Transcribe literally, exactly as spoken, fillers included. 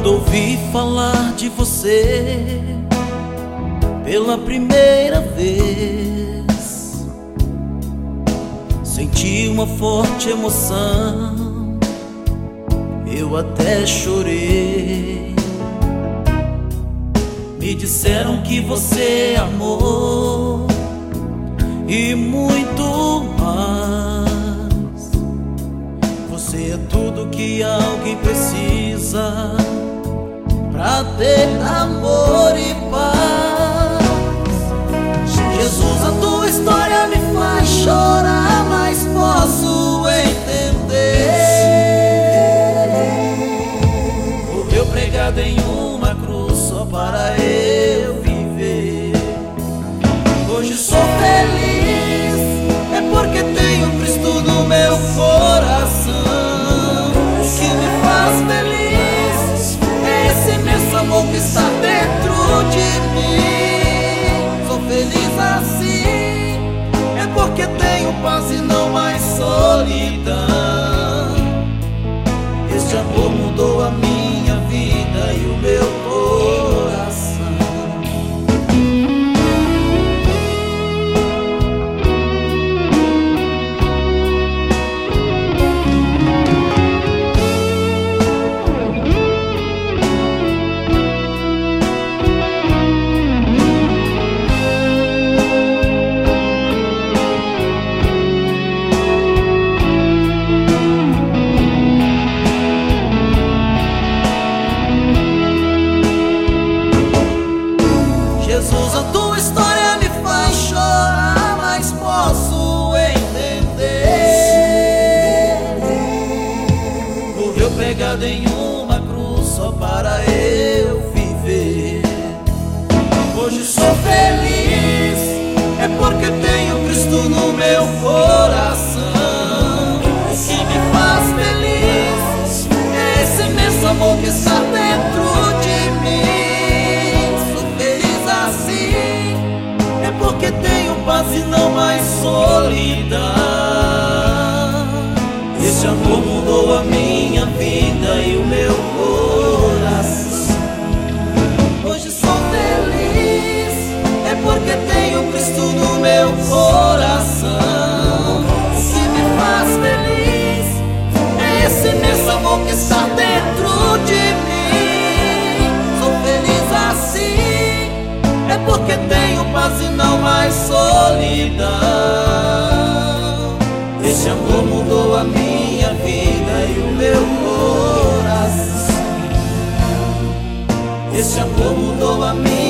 Quando ouvi falar de você pela primeira vez, senti uma forte emoção, eu até chorei. Me disseram que você amou e muito mais. Você é tudo que alguém precisa pra ter amor e paz. Jesus, a tua história me faz chorar, mas posso entender. Morreu pregado em uma cruz só para eu viver. Hoje sou feliz, é porque tenho Cristo no meu coração. O que me faz feliz é esse imenso amor que está dentro de mim. Sou feliz assim, é porque tenho paz e não mais solidão. Este amor mudou a minha vida e o meu coração. Jesus, a tua história me faz chorar, mas posso entender. Morreu pregado em uma cruz só para eu viver. Hoje sou feliz, é porque tenho Cristo no meu coração. O que me faz feliz é esse imenso amor que está dentro de mim. Porque tenho paz e não mais solidão. Esse amor mudou a minha vida e o meu coração. Hoje sou feliz, é porque tenho Cristo no meu coração. O que me faz feliz é esse imenso amor que está dentro de mim. Sou feliz assim, é porque tenho paz e não mais solidão. Esse amor mudou a minha vida e o meu coração. Esse amor mudou a minha